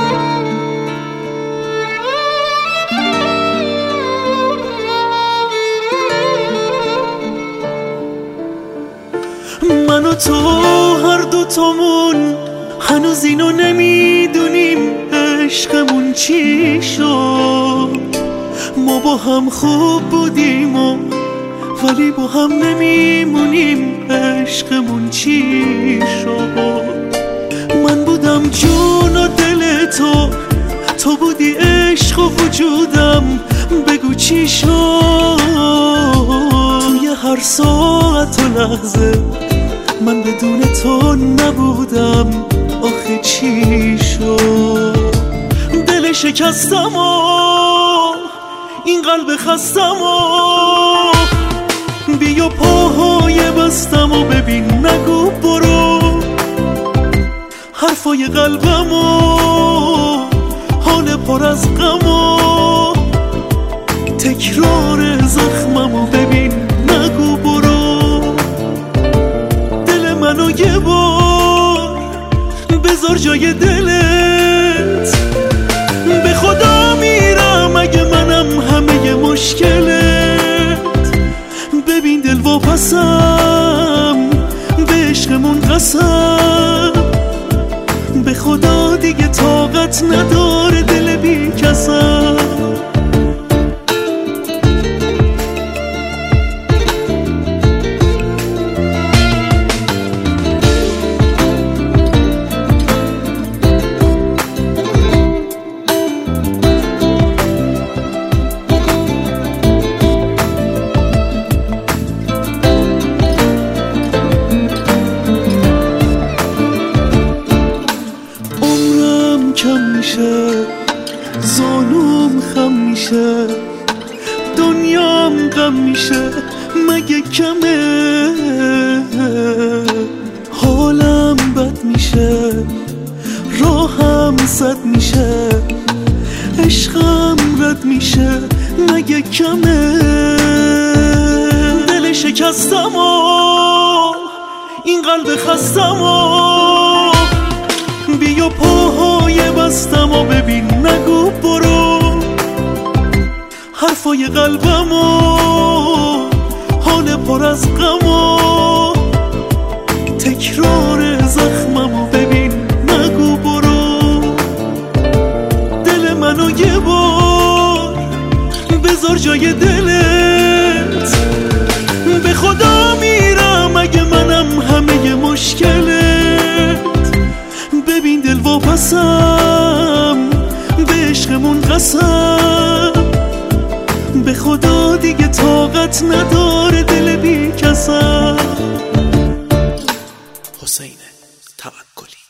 من و تو هر دوتامون هنوز اینو نمیدونیم عشقمون چی شد. ما با هم خوب بودیم ولی با هم نمیمونیم عشقمون چی شد. من بودم جون و دل تو بودی عشق و وجودم، بگو چی شد. توی هر ساعت و لحظه من بدون تو نبودم، آخه چی شد. دل شکستم و این قلب خستم و بیا پاهای بستم و ببین نگو برو. حرفای قلبم و حال پر از غم و تکرار زخمم و ببین نگو برو. دل منو یه بار بذار جای دلت، به خدا میرم اگه منم همه مشکلت. ببین دل واپسم به عشقمون قسم، به خدا دیگه طاقت نداره دل بی کسم. کم میشه زانوم خم میشه، دنیام غم میشه مگه کمه. حالم بد میشه راهم صد میشه، عشقم رد میشه مگه کمه. دل شکستم و این قلب خستم و بیا پاهای بستم و ببین نگو برو. حرفای قلبم و حال پر از غم و تکرار زخمم و ببین نگو برو. دل منو یه بار بذار جای دلت، به خدا میرم اگه منم همه مشکلت. ببین دل واپسم به عشقمون قسم، به خدا دیگه طاقت نداره دل بی کسم. حسین توکلی.